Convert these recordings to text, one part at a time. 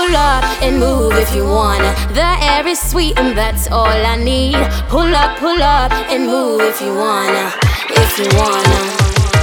pull up and move if you wanna. The air is sweet and that's all I need. Pull up and move if you wanna, if you wanna.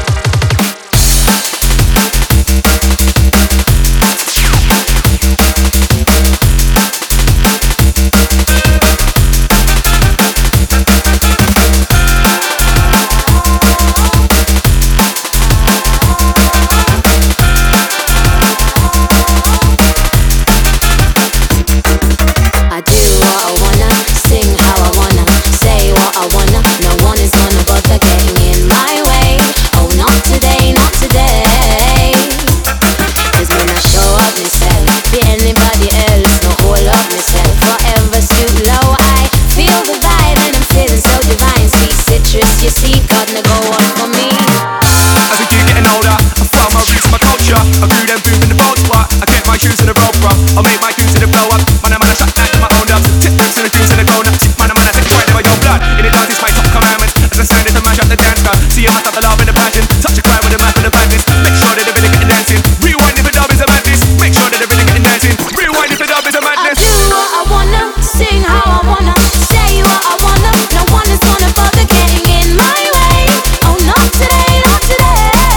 I grew them boom in the bold spot. I get my shoes in the road, bro. I'll make my cues in the blow up. Man, I shut down to my own dubs. Tip them to the juice in the grown up. Man, I take pride over your blood. In the dance is my top commandment. As I sounded to mash up the dance crowd. See, I must have the love and the passion. Touch a crowd with a map and the madness. Make sure that they're really getting dancing. Rewind if the dub is a madness. Make sure that they're really getting dancing. Rewind if the dub is a madness. I do what I wanna, sing how I wanna, say what I wanna. No one is gonna bother getting in my way. Oh, not today, not today.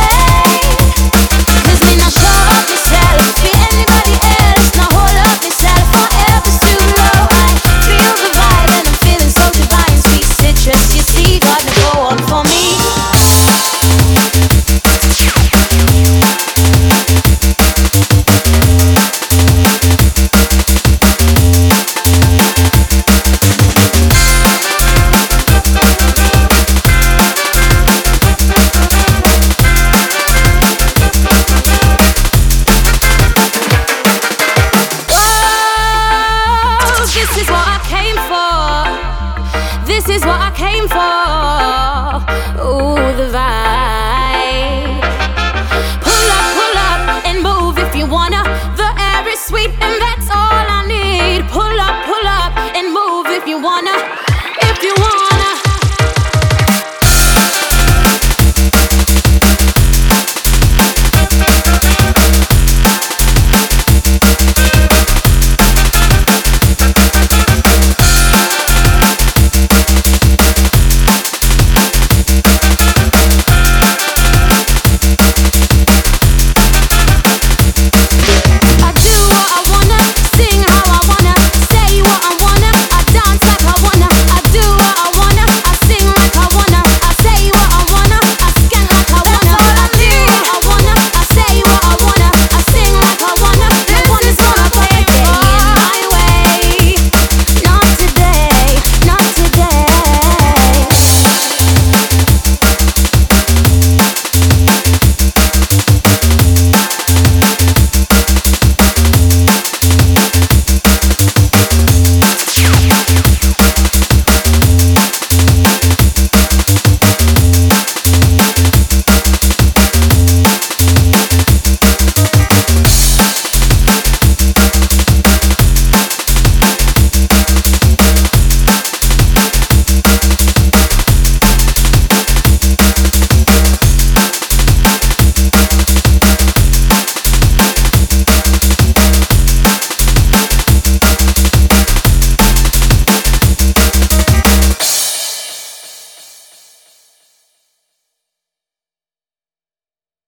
This is what I came for. Ooh, the vibe. Pull up and move if you wanna. The air is sweet and that's all